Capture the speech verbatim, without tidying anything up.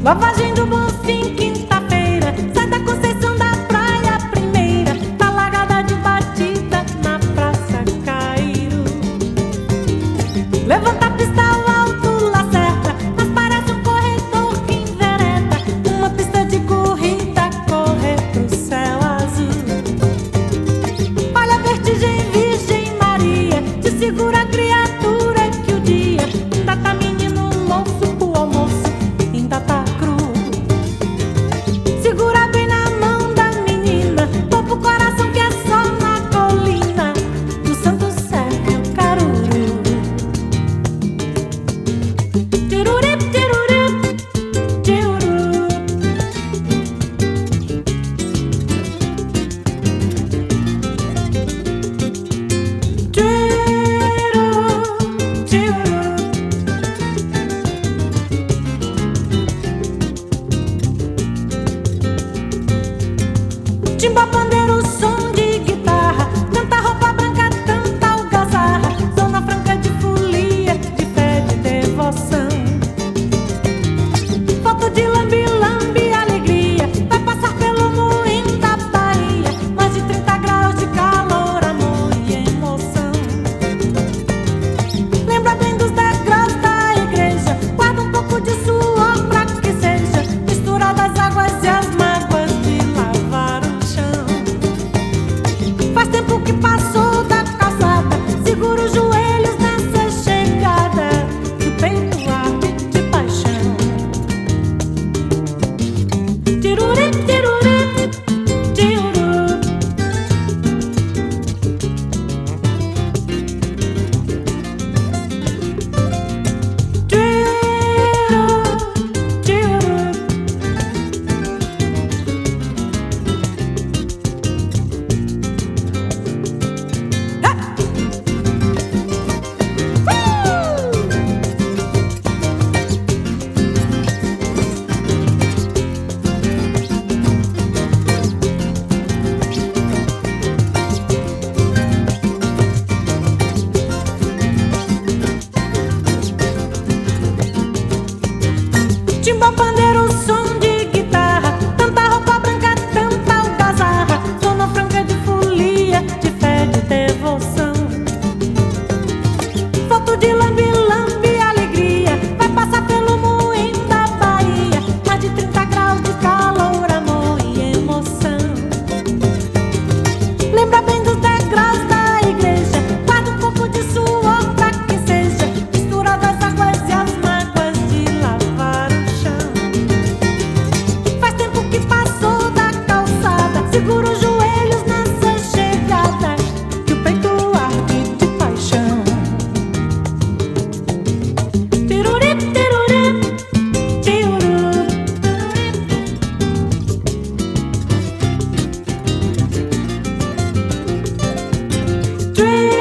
Lavagem do Bonfim, quinta-feira, sai da Conceição da Praia, primeira, tá largada de batida na Praça Cairo. Levanta a pista ao alto, Lacerda, mas parece um corredor que envereda, uma pista de corrida, correr pro céu azul. Olha a vertigem, Virgem Maria, te segura a criatura que o dia ainda tá menino moço, o almoço ainda tá cru. Segura bem na mão da menina, poupa o coração que é só na colina do Santo Sérgio Caruru. Tirurip, tirurip, tiruru. Tiru, tiruru. Timba, pandeiro, som de guitarra, tanta roupa branca, tanta algazarra, zona franca de folia, de fé, de devoção. Foto de lambi-lambi, alegria, vai passar pelo moinho da Bahia, mais de trinta graus de calor, amor e emoção. Lembra bem dos degraus da igreja, guarda um pouco de suor pra que seja misturada as águas e as mágoas de lavar o chão. Faz tempo que passou da calçada, segura os joelhos nessa chegada, que o peito arde de paixão. Tirurip, tirurip, tiruru. Tiru, tiru. Timba, pandeiro, som de guitarra, tanta roupa branca, tanta algazarra, zona franca de folia, de fé, de devoção. Foto de lambi-lambi, alegria, vai passar pelo moinho da Bahia, mais de trinta graus de calor, amor e emoção. Lembra bem dos degraus da igreja, guarda um pouco de suor pra que seja misturada as águas e as mágoas de lavar o chão. Faz tempo que passou da calçada, segura os joelhos nessa chegada, que o peito arde de paixão. Tirurip, tirurip, tiruru. Tirurip,